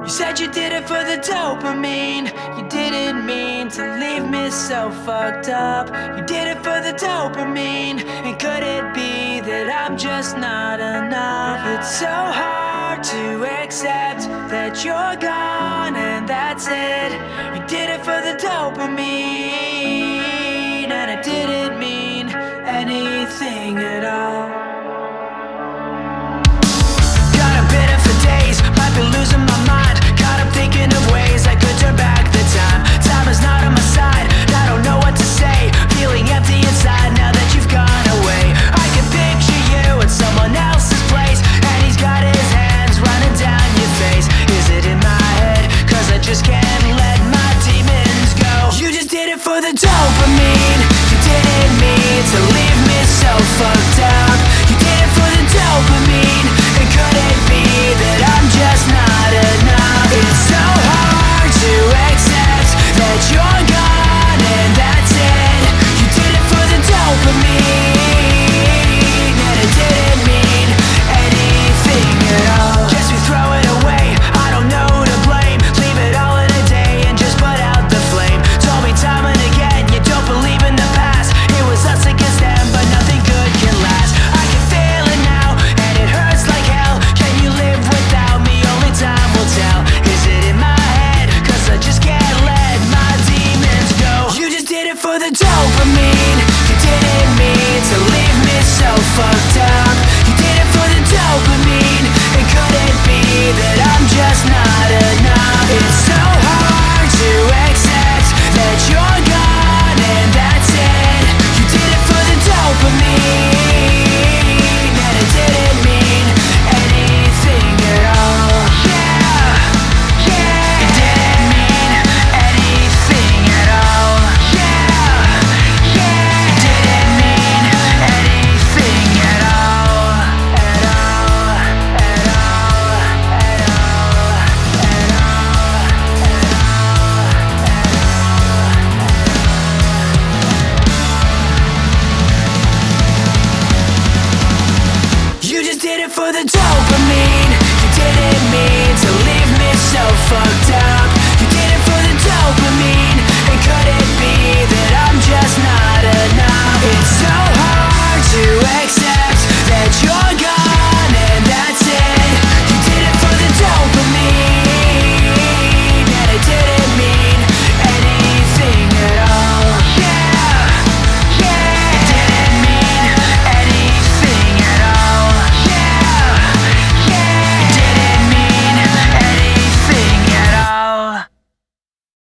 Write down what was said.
You said you did it for the dopamine. You didn't mean to leave me so fucked up. You did it for the dopamine. And could it be that I'm just not enough? It's so hard to accept that you're gone and that's it. You did it for the dopamine, and it didn't mean anything at all. Losing my mind, caught up thinking of ways I could turn back the time. Time is not on my side, I don't know what to say. Feeling empty inside now that you've gone away. I can picture you in someone else's place, and he's got his hands running down your face. Is it in my head? Cause I just can't let my demons go. You just did it for the dopamine. You didn't mean to leave me so fucked up. You did it for the dopamine. And could it be that I'm just not enough? It's so hard to accept that you're gone and that's it. You did it for the dopamine, and it didn't mean anything at all. Guess we throw it away, I don't know who to blame. Leave it all in a day and just put out the flame. Told me time and again you don't believe in the past. It was us against them, but nothing good can last. I can feel it now and it hurts like hell. Can you live without me? Only time will tell. Is it in my head? Cause I just can't let my demons go. You just did it for the dopamine. You didn't mean to leave me so fucked up. You did it for the dopamine. And could it be that I'm just not enough? It's so hard to accept that you're gone and that's it. You did it for the dopamine, and it didn't mean anything at all. Yeah, yeah, it didn't mean anything at all. Yeah, yeah, it didn't mean anything at all. At all, at all, at all, at all. You just did it for the